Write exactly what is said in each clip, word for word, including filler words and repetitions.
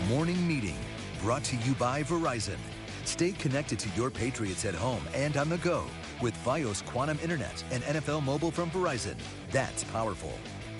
Morning Meeting, brought to you by Verizon. Stay connected to your Patriots at home and on the go with Fios Quantum Internet and N F L Mobile from Verizon. That's powerful.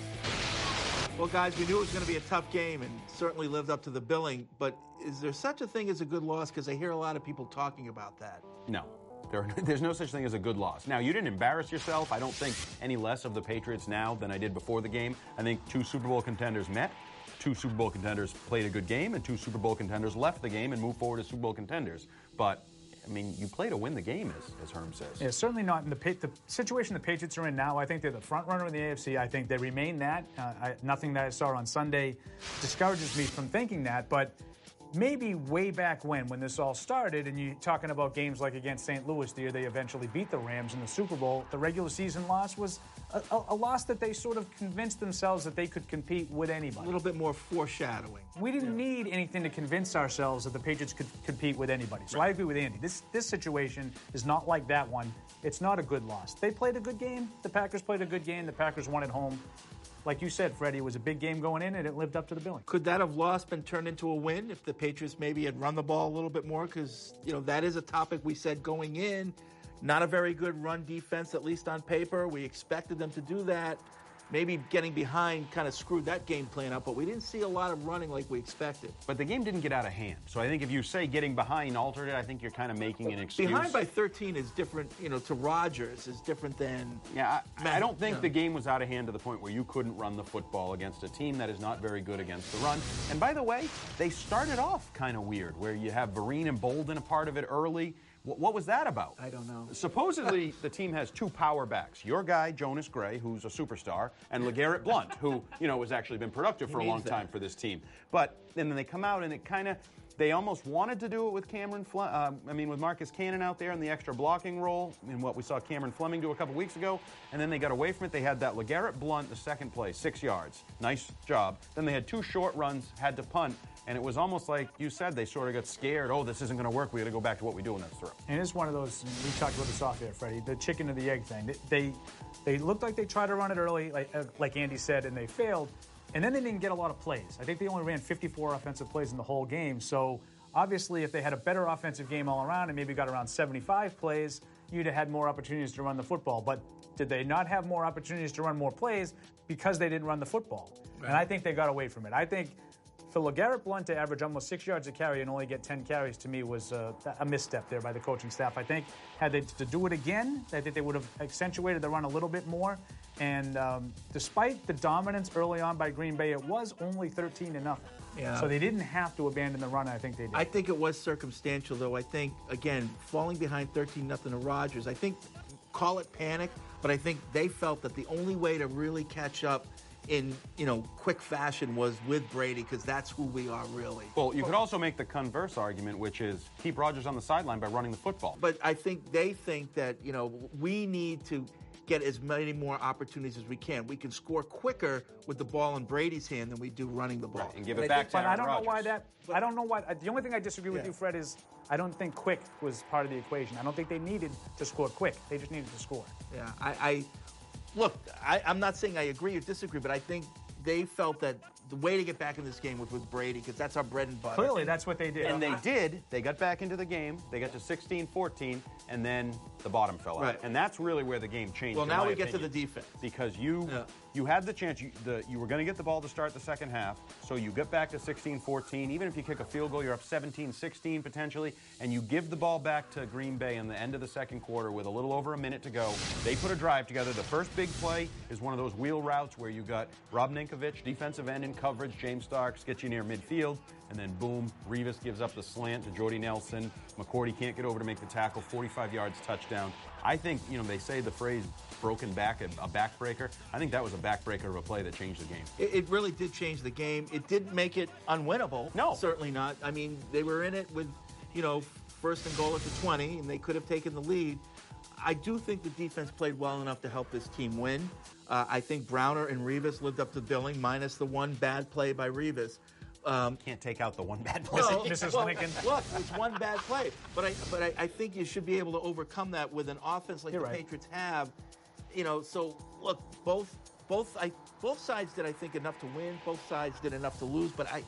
Well, guys, we knew it was going to be a tough game and certainly lived up to the billing. But is there such a thing as a good loss? Because I hear a lot of people talking about that. No. There, there's no such thing as a good loss. Now, you didn't embarrass yourself. I don't think any less of the Patriots now than I did before the game. I think two Super Bowl contenders met. Two Super Bowl contenders played a good game, and two Super Bowl contenders left the game and moved forward as Super Bowl contenders. But, I mean, you play to win the game, as, as Herm says. Yeah, certainly not in the, the situation the Patriots are in now. I think they're the front runner in the A F C. I think they remain that. Uh, I, nothing that I saw on Sunday discourages me from thinking that. But maybe way back when, when this all started, and you're talking about games like against Saint Louis, the year they eventually beat the Rams in the Super Bowl, the regular season loss was a, a, a loss that they sort of convinced themselves that they could compete with anybody. A little bit more foreshadowing. We didn't yeah. need anything to convince ourselves that the Patriots could compete with anybody. So right. I agree with Andy. This this situation is not like that one. It's not a good loss. They played a good game. The Packers played a good game. The Packers won at home. Like you said, Freddie, it was a big game going in, and it lived up to the billing. Could that have loss been turned into a win if the Patriots maybe had run the ball a little bit more? Because, you know, that is a topic we said going in. Not a very good run defense, at least on paper. We expected them to do that. Maybe getting behind kind of screwed that game plan up, but we didn't see a lot of running like we expected. But the game didn't get out of hand. So I think if you say getting behind altered it, I think you're kind of making an excuse. Behind by thirteen is different, you know, to Rodgers is different than... Yeah, I, I don't think yeah. the game was out of hand to the point where you couldn't run the football against a team that is not very good against the run. And by the way, they started off kind of weird, where you have Vereen and Bolden a part of it early. What was that about? I don't know. Supposedly, the team has two power backs. Your guy, Jonas Gray, who's a superstar, and LeGarrette Blount, who, you know, has actually been productive for a long time for this team. But and then they come out, and it kind of, they almost wanted to do it with Cameron, Fle- uh, I mean, with Marcus Cannon out there in the extra blocking role, in what we saw Cameron Fleming do a couple weeks ago, and then they got away from it. They had that LeGarrette Blount, the second play, six yards. Nice job. Then they had two short runs, had to punt. And it was almost like you said, they sort of got scared. Oh, this isn't going to work. We got to go back to what we do in this throw. And it's one of those, we talked about this off air, Freddie, the chicken or the egg thing. They they looked like they tried to run it early, like, like Andy said, and they failed. And then they didn't get a lot of plays. I think they only ran fifty-four offensive plays in the whole game. So obviously, if they had a better offensive game all around and maybe got around seventy-five plays, you'd have had more opportunities to run the football. But did they not have more opportunities to run more plays because they didn't run the football? Right. And I think they got away from it. I think for LeGarrette Blount to average almost six yards a carry and only get ten carries, to me, was a, a misstep there by the coaching staff. I think had they to do it again, I think they would have accentuated the run a little bit more. And um, despite the dominance early on by Green Bay, it was only thirteen to nothing. Yeah. So they didn't have to abandon the run. I think they did. I think it was circumstantial, though. I think, again, falling behind thirteen nothing to Rodgers, I think, call it panic, but I think they felt that the only way to really catch up in, you know, quick fashion was with Brady, because that's who we are really. Well, you could also make the converse argument, which is keep Rodgers on the sideline by running the football. But I think they think that, you know, we need to get as many more opportunities as we can. We can score quicker with the ball in Brady's hand than we do running the ball. Right, and give it and back to But Aaron I don't Rodgers. know why that. I don't know why. The only thing I disagree with yeah. you, Fred, is I don't think quick was part of the equation. I don't think they needed to score quick. They just needed to score. Yeah, I, I look. I, I'm not saying I agree or disagree, but I think they felt that the way to get back in this game was with Brady, because that's our bread and butter. Clearly, that's what they did. And they did. They got back into the game. They got to sixteen fourteen, and then the bottom fell out. Right. And that's really where the game changed. Well, now we opinion. get to the defense. Because you yeah. you had the chance. You, the, you were going to get the ball to start the second half, so you get back to sixteen fourteen. Even if you kick a field goal, you're up seventeen sixteen potentially, and you give the ball back to Green Bay in the end of the second quarter with a little over a minute to go. They put a drive together. The first big play is one of those wheel routes where you got Rob Ninkovich, defensive end in coverage, James Starks gets you near midfield, and then boom, Revis gives up the slant to Jordy Nelson. McCourty can't get over to make the tackle, forty-five yards, touchdown. I think, you know, they say the phrase broken back, a, a backbreaker. I think that was a backbreaker of a play that changed the game. It, it really did change the game. It didn't make it unwinnable. No. Certainly not. I mean, they were in it with, you know, first and goal at the twenty, and they could have taken the lead. I do think the defense played well enough to help this team win. Uh, I think Browner and Revis lived up to billing, minus the one bad play by Revis. Um, Can't take out the one bad play. Well, Missus well, Lincoln. Look, it's one bad play. But I but I, I think you should be able to overcome that with an offense like You're the right. Patriots have. You know, so, look, both both I both sides did, I think, enough to win. Both sides did enough to lose. But I,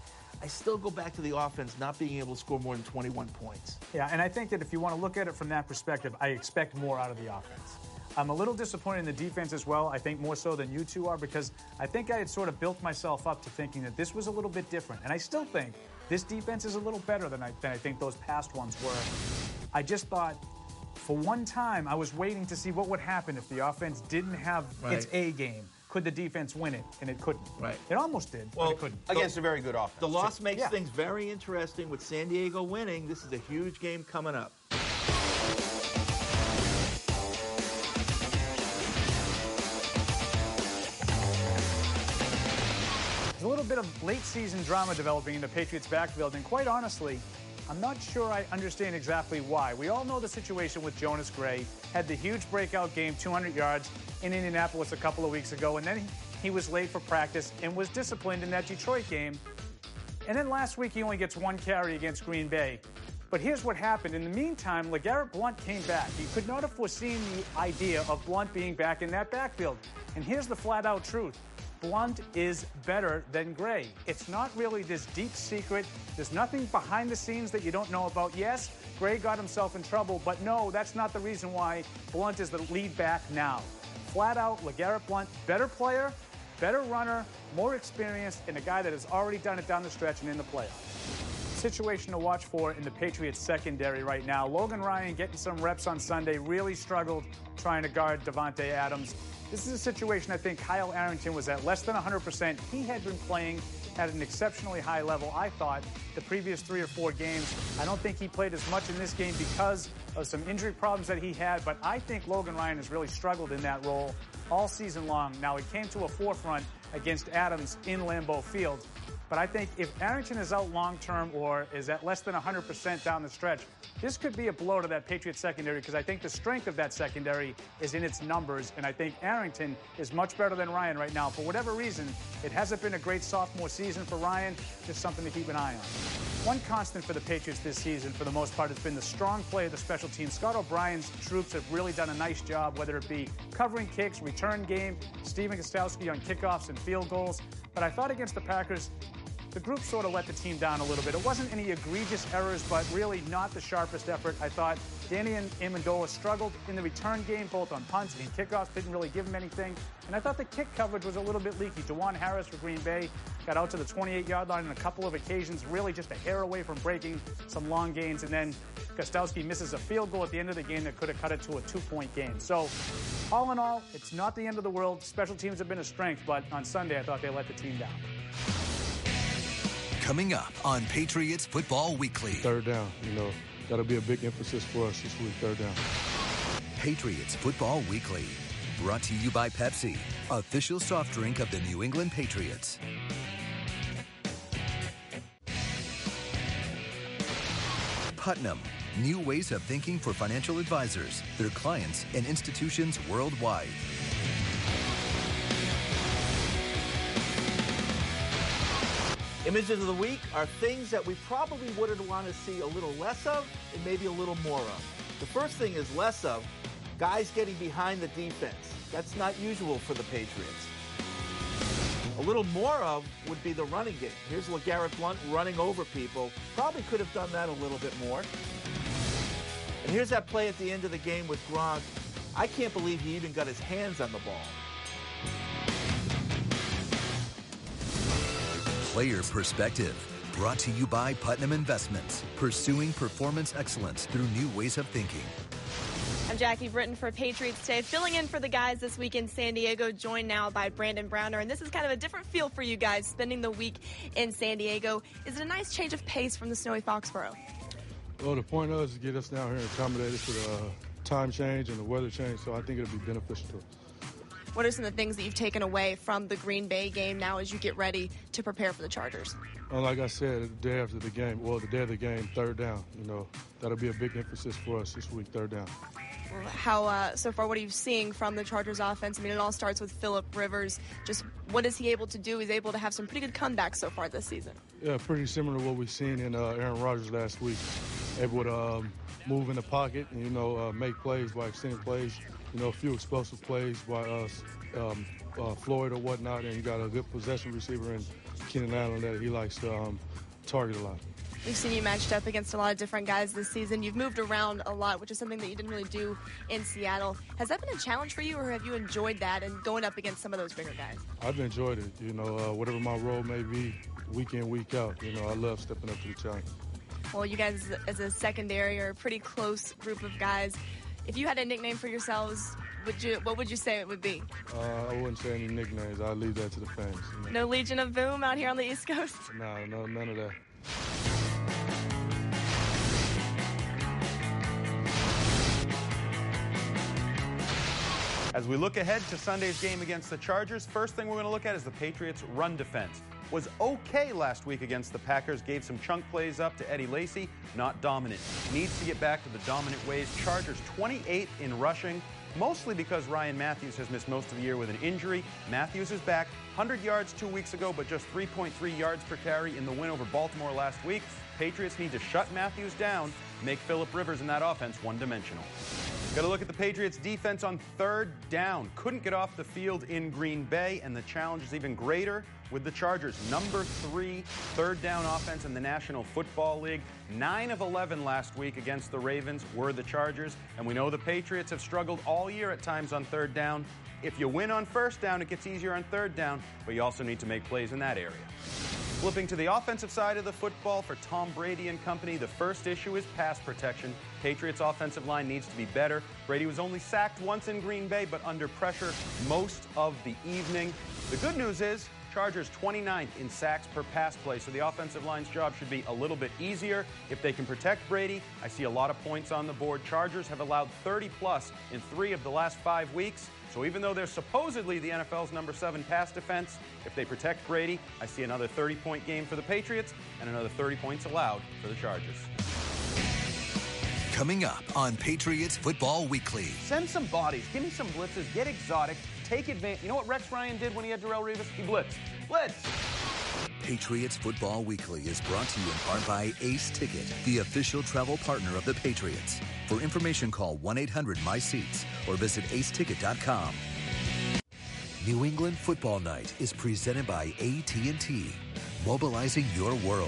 I still go back to the offense not being able to score more than twenty-one points. Yeah, and I think that if you want to look at it from that perspective, I expect more out of the offense. I'm a little disappointed in the defense as well, I think more so than you two are, because I think I had sort of built myself up to thinking that this was a little bit different. And I still think this defense is a little better than I, than I think those past ones were. I just thought, for one time, I was waiting to see what would happen if the offense didn't have Right. its A game. Could the defense win it? And it couldn't. Right. It almost did, Well, but it couldn't. Against a very good offense. The loss makes yeah. things very interesting with San Diego winning. This is a huge game coming up. There's a little bit of late-season drama developing in the Patriots' backfield, and quite honestly, I'm not sure I understand exactly why. We all know the situation with Jonas Gray. Had the huge breakout game, two hundred yards, in Indianapolis a couple of weeks ago, and then he, he was late for practice and was disciplined in that Detroit game. And then last week, he only gets one carry against Green Bay. But here's what happened. In the meantime, LeGarrette Blount came back. He could not have foreseen the idea of Blount being back in that backfield. And here's the flat-out truth. Blount is better than Gray. It's not really this deep secret. There's nothing behind the scenes that you don't know about. Yes, Gray got himself in trouble, but no, that's not the reason why Blount is the lead back now. Flat out, LeGarrette Blount, better player, better runner, more experienced, and a guy that has already done it down the stretch and in the playoffs. Situation to watch for in the Patriots secondary right now. Logan Ryan getting some reps on Sunday, really struggled trying to guard Davante Adams. This is a situation I think Kyle Arrington was at less than one hundred percent. He had been playing at an exceptionally high level, I thought, the previous three or four games. I don't think he played as much in this game because of some injury problems that he had, but I think Logan Ryan has really struggled in that role all season long. Now, it came to a forefront against Adams in Lambeau Field, but I think if Arrington is out long-term or is at less than one hundred percent down the stretch, this could be a blow to that Patriots secondary because I think the strength of that secondary is in its numbers, and I think Arrington is much better than Ryan right now. For whatever reason, it hasn't been a great sophomore season for Ryan, just something to keep an eye on. One constant for the Patriots this season, for the most part, has been the strong play of the special teams. Scott O'Brien's troops have really done a nice job, whether it be covering kicks, return game, Steven Gostkowski on kickoffs and field goals. But I thought against the Packers, the group sort of let the team down a little bit. It wasn't any egregious errors, but really not the sharpest effort. I thought Danny Amendola struggled in the return game, both on punts and kickoffs, didn't really give him anything. And I thought the kick coverage was a little bit leaky. Juwan Harris for Green Bay got out to the twenty-eight-yard line on a couple of occasions, really just a hair away from breaking some long gains. And then Gostkowski misses a field goal at the end of the game that could have cut it to a two-point game. So, all in all, it's not the end of the world. Special teams have been a strength, but on Sunday I thought they let the team down. Coming up on Patriots Football Weekly. Third down, you know, that'll be a big emphasis for us this week, third down. Patriots Football Weekly. Brought to you by Pepsi, official soft drink of the New England Patriots. Putnam, new ways of thinking for financial advisors, their clients, and institutions worldwide. Images of the week are things that we probably would want to see a little less of and maybe a little more of. The first thing is less of guys getting behind the defense. That's not usual for the Patriots. A little more of would be the running game. Here's LeGarrette Blount running over people. Probably could have done that a little bit more. And here's that play at the end of the game with Gronk. I can't believe he even got his hands on the ball. Player Perspective, brought to you by Putnam Investments, pursuing performance excellence through new ways of thinking. I'm Jackie Britton for Patriots Today, filling in for the guys this week in San Diego, joined now by Brandon Browner. And this is kind of a different feel for you guys, spending the week in San Diego. Is it a nice change of pace from the snowy Foxborough? Well, the point is to get us down here and accommodate us with a time change and the weather change, so I think it'll be beneficial to us. What are some of the things that you've taken away from the Green Bay game now as you get ready to prepare for the Chargers? Well, like I said, the day after the game, well, the day of the game, third down, you know, that'll be a big emphasis for us this week, third down. How, uh, so far, what are you seeing from the Chargers offense? I mean, it all starts with Phillip Rivers. Just what is he able to do? He's able to have some pretty good comebacks so far this season. Yeah, pretty similar to what we've seen in uh, Aaron Rodgers last week. Able to um, move in the pocket and, you know, uh, make plays by extending plays, you know, a few explosive plays by us. Um, uh, Floyd or whatnot, and you got a good possession receiver in Keenan Allen that he likes to um, target a lot. We've seen you matched up against a lot of different guys this season. You've moved around a lot, which is something that you didn't really do in Seattle. Has that been a challenge for you, or have you enjoyed that and going up against some of those bigger guys? I've enjoyed it. You know, uh, whatever my role may be, week in, week out. You know, I love stepping up to the challenge. Well, you guys as a secondary are a pretty close group of guys. If you had a nickname for yourselves, would you? What would you say it would be? Uh, I wouldn't say any nicknames. I'll leave that to the fans. You know? No Legion of Boom out here on the East Coast? No, no, none of that. As we look ahead to Sunday's game against the Chargers, first thing we're going to look at is the Patriots' run defense. Was okay last week against the Packers, gave some chunk plays up to Eddie Lacy, not dominant. Needs to get back to the dominant ways. Chargers twenty-eighth in rushing, mostly because Ryan Matthews has missed most of the year with an injury. Matthews is back, one hundred yards two weeks ago, but just three point three yards per carry in the win over Baltimore last week. Patriots need to shut Matthews down, make Phillip Rivers in that offense one-dimensional. Got to look at the Patriots' defense on third down. Couldn't get off the field in Green Bay, and the challenge is even greater with the Chargers. Number three third down offense in the National Football League. nine of eleven last week against the Ravens were the Chargers, and we know the Patriots have struggled all year at times on third down. If you win on first down, it gets easier on third down, but you also need to make plays in that area. Flipping to the offensive side of the football for Tom Brady and company, the first issue is pass protection. Patriots' offensive line needs to be better. Brady was only sacked once in Green Bay, but under pressure most of the evening. The good news is Chargers twenty-ninth in sacks per pass play, so the offensive line's job should be a little bit easier. If they can protect Brady, I see a lot of points on the board. Chargers have allowed thirty plus in three of the last five weeks. So even though they're supposedly the N F L's number seven pass defense, if they protect Brady, I see another thirty-point game for the Patriots and another thirty points allowed for the Chargers. Coming up on Patriots Football Weekly. Send some bodies. Give me some blitzes. Get exotic. Take advantage. You know what Rex Ryan did when he had Darrelle Revis? He blitzed. Blitz! Patriots Football Weekly is brought to you in part by Ace Ticket, the official travel partner of the Patriots. For information, call one eight hundred my seats or visit ace ticket dot com. New England Football Night is presented by A T and T, mobilizing your world.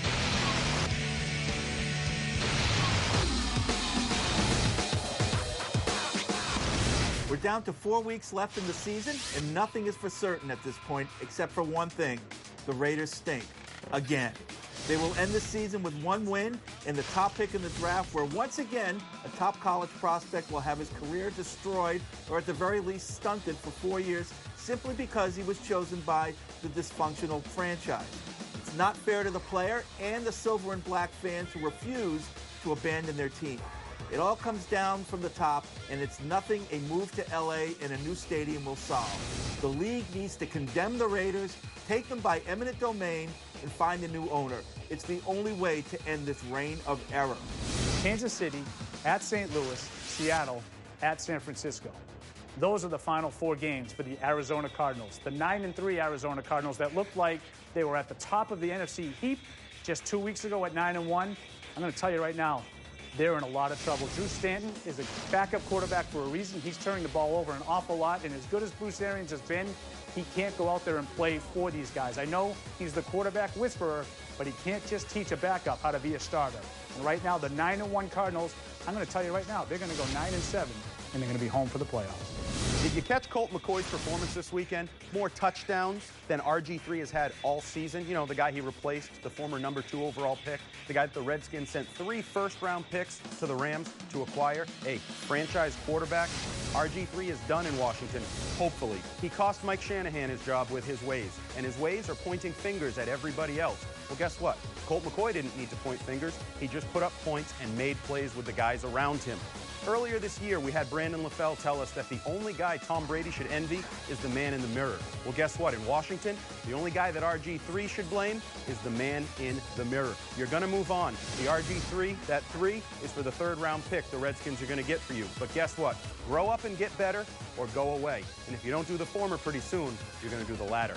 We're down to four weeks left in the season, and nothing is for certain at this point except for one thing. The Raiders stink. Again. They will end the season with one win and the top pick in the draft, where once again, a top college prospect will have his career destroyed or at the very least stunted for four years simply because he was chosen by the dysfunctional franchise. It's not fair to the player and the silver and black fans who refuse to abandon their team. It all comes down from the top, and it's nothing a move to L A and a new stadium will solve. The league needs to condemn the Raiders, take them by eminent domain, and find a new owner. It's the only way to end this reign of error. Kansas City, at Saint Louis, Seattle, at San Francisco. Those are the final four games for the Arizona Cardinals. The nine and three Arizona Cardinals that looked like they were at the top of the N F C heap just two weeks ago at nine and one. I'm going to tell you right now, they're in a lot of trouble. Drew Stanton is a backup quarterback for a reason. He's turning the ball over an awful lot, and as good as Bruce Arians has been, he can't go out there and play for these guys. I know he's the quarterback whisperer, but he can't just teach a backup how to be a starter. And right now, the nine and one Cardinals, I'm going to tell you right now, they're going to go nine and seven, and they're going to be home for the playoffs. Did you catch Colt McCoy's performance this weekend? More touchdowns than R G three has had all season. You know, the guy he replaced, the former number two overall pick, the guy that the Redskins sent three first-round picks to the Rams to acquire. A franchise quarterback. R G three is done in Washington, hopefully. He cost Mike Shanahan his job with his ways, and his ways are pointing fingers at everybody else. Well, guess what? Colt McCoy didn't need to point fingers. He just put up points and made plays with the guys around him. Earlier this year, we had Brandon LaFell tell us that the only guy Tom Brady should envy is the man in the mirror. Well, guess what? In Washington, the only guy that R G three should blame is the man in the mirror. You're going to move on. The R G three, that three, is for the third-round pick the Redskins are going to get for you. But guess what? Grow up and get better or go away. And if you don't do the former pretty soon, you're going to do the latter.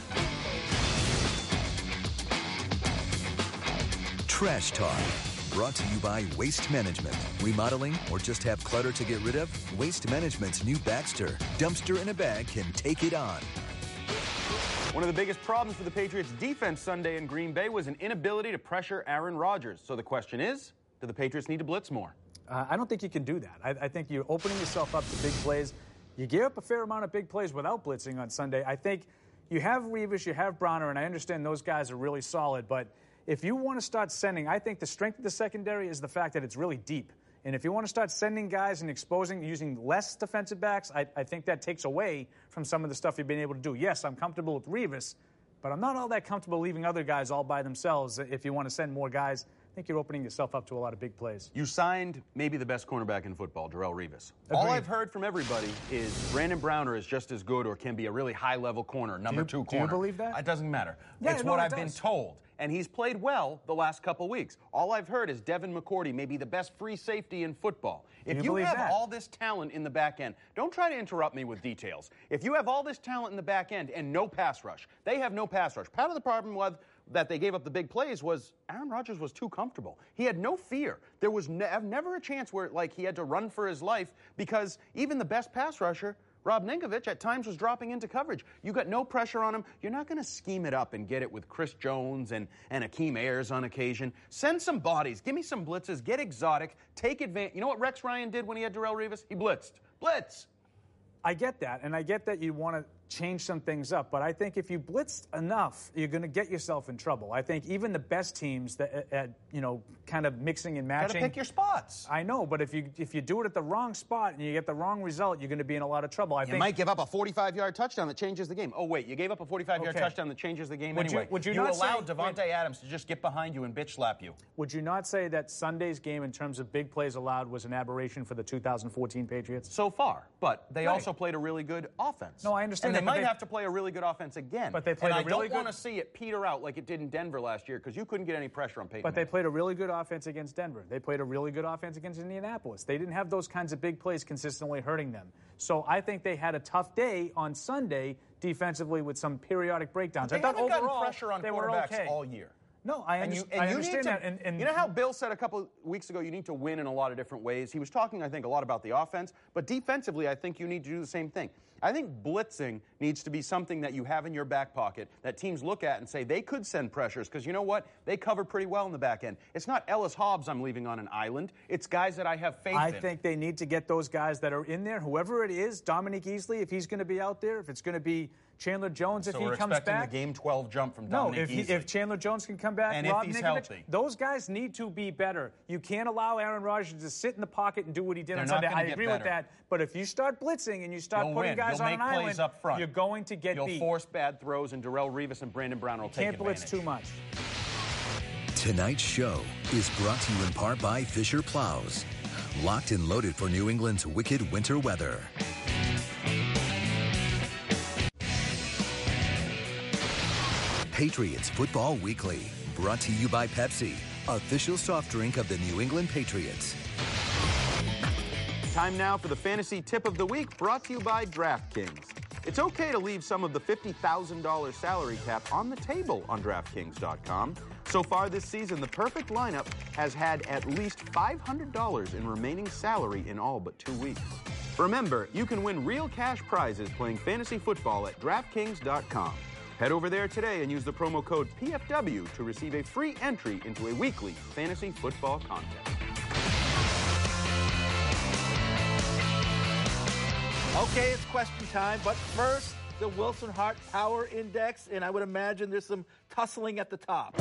Trash Talk. Brought to you by Waste Management. Remodeling or just have clutter to get rid of? Waste Management's new Baxter. Dumpster in a bag can take it on. One of the biggest problems for the Patriots defense Sunday in Green Bay was an inability to pressure Aaron Rodgers. So the question is, do the Patriots need to blitz more? Uh, I don't think you can do that. I, I think you're opening yourself up to big plays. You gave up a fair amount of big plays without blitzing on Sunday. I think you have Revis, you have Browner, and I understand those guys are really solid. But if you want to start sending, I think the strength of the secondary is the fact that it's really deep. And if you want to start sending guys and exposing, using less defensive backs, I, I think that takes away from some of the stuff you've been able to do. Yes, I'm comfortable with Revis, but I'm not all that comfortable leaving other guys all by themselves. If you want to send more guys, I think you're opening yourself up to a lot of big plays. You signed maybe the best cornerback in football, Darrelle Revis. Agreed. All I've heard from everybody is Brandon Browner is just as good or can be a really high-level corner, number you, two do you corner. believe that? It doesn't matter. Yeah, it's no, what it I've does. been told. And he's played well the last couple weeks. All I've heard is Devin McCourty may be the best free safety in football. If you you believe have that? all this talent in the back end, don't try to interrupt me with details. If you have all this talent in the back end and no pass rush, they have no pass rush. Part of the problem was that they gave up the big plays was Aaron Rodgers was too comfortable. He had no fear. There was ne- never a chance where like he had to run for his life because even the best pass rusher, Rob Ninkovich, at times was dropping into coverage. You got no pressure on him. You're not going to scheme it up and get it with Chris Jones and, and Akeem Ayers on occasion. Send some bodies. Give me some blitzes. Get exotic. Take advantage. You know what Rex Ryan did when he had Darrelle Revis? He blitzed. Blitz. I get that, and I get that you want to change some things up, but I think if you blitzed enough, you're going to get yourself in trouble. I think even the best teams that, uh, you know, kind of mixing and matching. Got to pick your spots. I know, but if you if you do it at the wrong spot and you get the wrong result, you're going to be in a lot of trouble. I You think might give up a forty-five-yard touchdown that changes the game. Oh, wait, you gave up a forty-five-yard Okay. touchdown that changes the game Would you- anyway. would you you not allowed say- Devontae Adams to just get behind you and bitch slap you. Would you not say that Sunday's game in terms of big plays allowed was an aberration for the two thousand fourteen Patriots? So far, but they Right. also played a really good offense. No, I understand And they that, but might they- have to play a really good offense again. But they played and a I really don't want good- to see it peter out like it did in Denver last year because you couldn't get any pressure on Peyton But they Manning. played a really good offense against Denver. They played a really good offense against Indianapolis. They didn't have those kinds of big plays consistently hurting them. So I think they had a tough day on Sunday defensively with some periodic breakdowns. They I thought haven't gotten overall pressure on they were quarterbacks okay. all year. No, I, And underst- you, and I you understand need to, that. And, and you know how Bill said a couple of weeks ago you need to win in a lot of different ways? He was talking, I think, a lot about the offense, but defensively, I think you need to do the same thing. I think blitzing needs to be something that you have in your back pocket that teams look at and say they could send pressures because you know what? They cover pretty well in the back end. It's not Ellis Hobbs I'm leaving on an island. It's guys that I have faith I in. think they need to get those guys that are in there, whoever it is, Dominique Easley, if he's going to be out there, if it's going to be Chandler Jones, if so he we're comes expecting back. the game twelve jump from No, Dominic if, he, Easley. if Chandler Jones can come back, And if Rob he's Ninkovich, healthy. those guys need to be better. You can't allow Aaron Rodgers to sit in the pocket and do what he did They're on not Sunday. gonna I get agree with better. that. But if you start blitzing and you start You'll putting win. guys You'll on make an plays island, up front. you're going to get You'll beat. force bad throws, and Darrelle Revis and Brandon Brown will take Can't blitz advantage. too much. Tonight's show is brought to you in part by Fisher Plows. Locked and loaded for New England's wicked winter weather. Patriots Football Weekly, brought to you by Pepsi, official soft drink of the New England Patriots. Time now for the fantasy tip of the week, brought to you by DraftKings. It's okay to leave some of the fifty thousand dollars salary cap on the table on DraftKings dot com. So far this season, the perfect lineup has had at least five hundred dollars in remaining salary in all but two weeks. Remember, you can win real cash prizes playing fantasy football at DraftKings dot com. Head over there today and use the promo code P F W to receive a free entry into a weekly fantasy football contest. Okay, it's question time, but first, the Wilson Hart Power Index, and I would imagine there's some tussling at the top.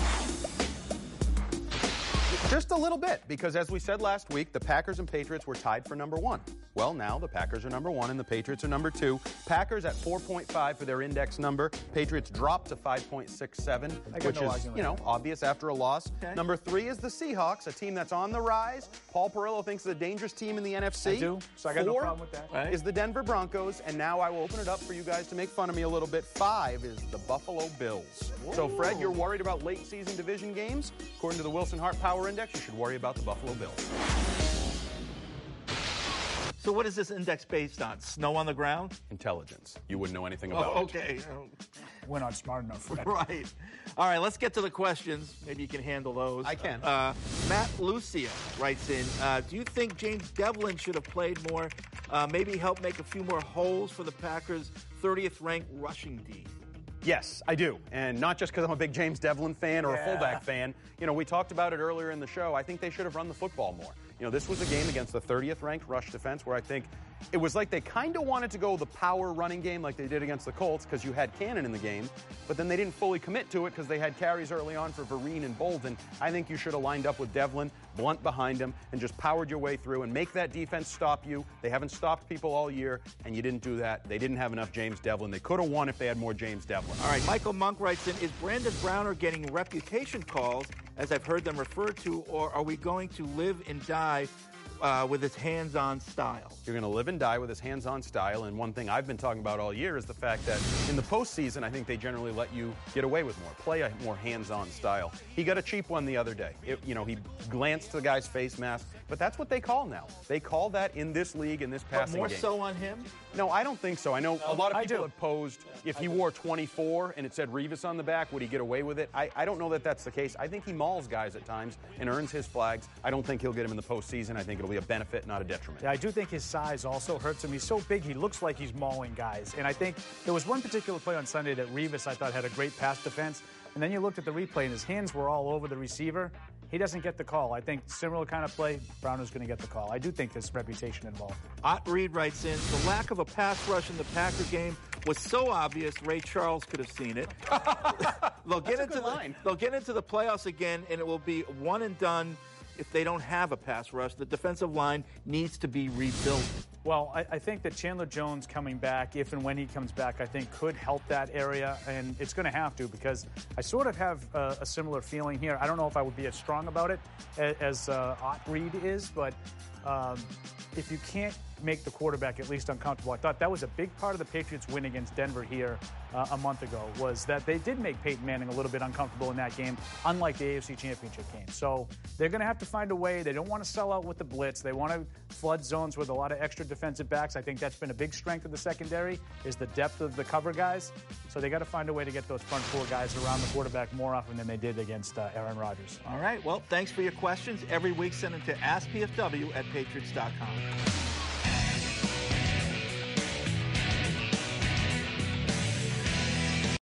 Just a little bit, because as we said last week, the Packers and Patriots were tied for number one. Well, now the Packers are number one and the Patriots are number two. Packers at four point five for their index number. Patriots dropped to five point six seven, got which no is, argument you know, with that. obvious after a loss. Okay. Number three is the Seahawks, a team that's on the rise. Paul Perillo thinks it's a dangerous team in the N F C. I do, so I got no Four problem with that. Right. is the Denver Broncos, and now I will open it up for you guys to make fun of me a little bit. Five is the Buffalo Bills. So, Fred, you're worried about late season division games? According to the Wilson Hart Power Index, you should worry about the Buffalo Bills. So what is this index based on? Snow on the ground? Intelligence. You wouldn't know anything about Oh, it. okay. We're not smart enough for that. Right. All right, let's get to the questions. Maybe you can handle those. I can. Uh, Matt Lucia writes in, uh, do you think James Devlin should have played more, uh, maybe help make a few more holes for the Packers' thirtieth ranked rushing D? Yes, I do. And not just because I'm a big James Devlin fan or Yeah. a fullback fan. You know, we talked about it earlier in the show. I think they should have run the football more. You know, this was a game against the thirtieth ranked rush defense where I think it was like they kind of wanted to go the power running game like they did against the Colts because you had Cannon in the game, but then they didn't fully commit to it because they had carries early on for Vereen and Bolden. I think you should have lined up with Devlin, Blunt behind him, and just powered your way through and make that defense stop you. They haven't stopped people all year, and you didn't do that. They didn't have enough James Devlin. They could have won if they had more James Devlin. All right, Michael Monk writes in, is Brandon Browner getting reputation calls, as I've heard them referred to, or are we going to live and die uh, with his hands-on style? You're going to live and die with his hands-on style, and one thing I've been talking about all year is the fact that in the postseason, I think they generally let you get away with more, play a more hands-on style. He got a cheap one the other day. It, you know, he glanced to the guy's face mask, but that's what they call now. They call that in this league, in this passing But more game. so on him? No, I don't think so. I know a lot of I people do. have posed if he wore twenty-four and it said Revis on the back, would he get away with it? I, I don't know that that's the case. I think he mauls guys at times and earns his flags. I don't think he'll get him in the postseason. I think it'll be a benefit, not a detriment. Yeah, I do think his size also hurts him. He's so big, he looks like he's mauling guys. And I think there was one particular play on Sunday that Revis, I thought, had a great pass defense. And then you looked at the replay, and his hands were all over the receiver. He doesn't get the call. I think similar kind of play, Browner's going to get the call. I do think there's reputation involved. Ott Reed writes in, the lack of a pass rush in the Packer game was so obvious Ray Charles could have seen it. they'll get That's a into good the, line. They'll get into the playoffs again, and it will be one and done if they don't have a pass rush. The defensive line needs to be rebuilt. Well, I, I think that Chandler Jones coming back, if and when he comes back, I think could help that area, and it's going to have to because I sort of have a, a similar feeling here. I don't know if I would be as strong about it as, as uh, Ott Reed is, but um, if you can't make the quarterback at least uncomfortable, I thought that was a big part of the Patriots' win against Denver here uh, a month ago, was that they did make Peyton Manning a little bit uncomfortable in that game, unlike the A F C Championship game. So they're going to have to find a way. They don't want to sell out with the blitz. They want to flood zones with a lot of extra defensive backs. I think that's been a big strength of the secondary, is the depth of the cover guys. So they got to find a way to get those front four guys around the quarterback more often than they did against uh, Aaron Rodgers. All right, well, thanks for your questions. Every week, send them to ask P F W at patriots dot com.